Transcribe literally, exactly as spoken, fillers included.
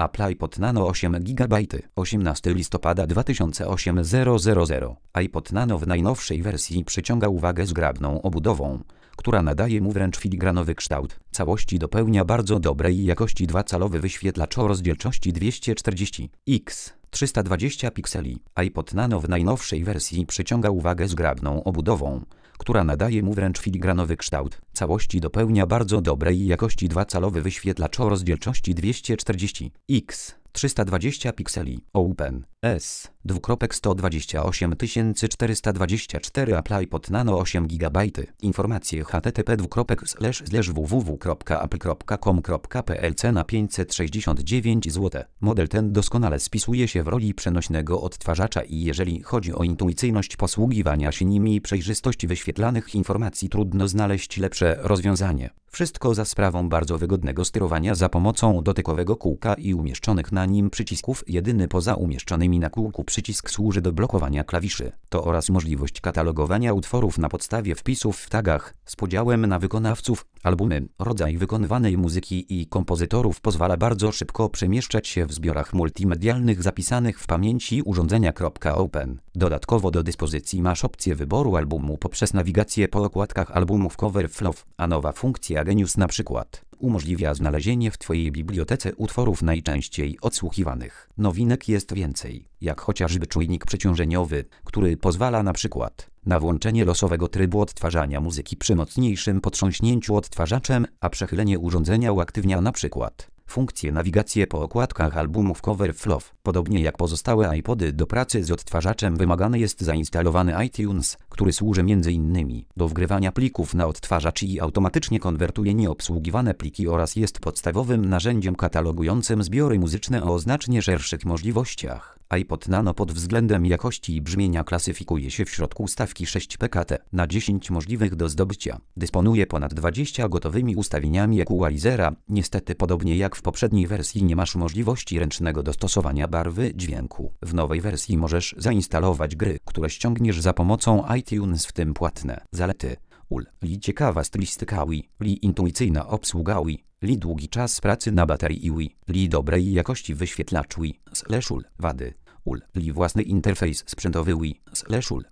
Apple iPod Nano osiem gigabajtów. osiemnastego listopada dwa tysiące osiemnastego. iPod Nano w najnowszej wersji przyciąga uwagę zgrabną obudową, która nadaje mu wręcz filigranowy kształt. Całości dopełnia bardzo dobrej jakości dwucalowy wyświetlacz o rozdzielczości dwieście czterdzieści na trzysta dwadzieścia pikseli. iPod Nano w najnowszej wersji przyciąga uwagę zgrabną obudową, która nadaje mu wręcz filigranowy kształt. Całości dopełnia bardzo dobrej jakości dwucalowy wyświetlacz o rozdzielczości dwieście czterdzieści na trzysta dwadzieścia pikseli. Open S sto dwadzieścia osiem tysięcy czterysta dwadzieścia cztery Apple iPod Nano osiem gigabajtów. Informacje http www kropka apple kropka com kropka pl. Cena pięćset sześćdziesiąt dziewięć złotych. Model ten doskonale spisuje się w roli przenośnego odtwarzacza i jeżeli chodzi o intuicyjność posługiwania się nimi i przejrzystość wyświetlanych informacji, trudno znaleźć lepsze rozwiązanie. Wszystko za sprawą bardzo wygodnego sterowania za pomocą dotykowego kółka i umieszczonych na nim przycisków. Jedyny poza umieszczonymi na kółku przycisk służy do blokowania klawiszy. To oraz możliwość katalogowania utworów na podstawie wpisów w tagach z podziałem na wykonawców, albumy, rodzaj wykonywanej muzyki i kompozytorów pozwala bardzo szybko przemieszczać się w zbiorach multimedialnych zapisanych w pamięci urządzenia. Open. Dodatkowo do dyspozycji masz opcję wyboru albumu poprzez nawigację po okładkach albumów Cover Flow, a nowa funkcja Genius na przykład umożliwia znalezienie w Twojej bibliotece utworów najczęściej odsłuchiwanych. Nowinek jest więcej, jak chociażby czujnik przeciążeniowy, który pozwala na przykład na włączenie losowego trybu odtwarzania muzyki przy mocniejszym potrząśnięciu odtwarzaczem, a przechylenie urządzenia uaktywnia na przykład funkcję nawigację po okładkach albumów Cover Flow. Podobnie jak pozostałe iPody, do pracy z odtwarzaczem wymagany jest zainstalowany iTunes, który służy między innymi do wgrywania plików na odtwarzacz i automatycznie konwertuje nieobsługiwane pliki oraz jest podstawowym narzędziem katalogującym zbiory muzyczne o znacznie szerszych możliwościach. iPod Nano pod względem jakości i brzmienia klasyfikuje się w środku stawki sześć P K T na dziesięć możliwych do zdobycia. Dysponuje ponad dwudziestoma gotowymi ustawieniami equalizera. Niestety, podobnie jak w poprzedniej wersji, nie masz możliwości ręcznego dostosowania barwy dźwięku. W nowej wersji możesz zainstalować gry, które ściągniesz za pomocą iTunes, w tym płatne. Zalety: ul. Li ciekawa stylistyka Wi. Li intuicyjna obsługa Wi. Li długi czas pracy na baterii Wi. Li dobrej jakości wyświetlacz Wi. Slash ul. Wady: ul. Li własny interfejs sprzętowy Wi. Slash ul.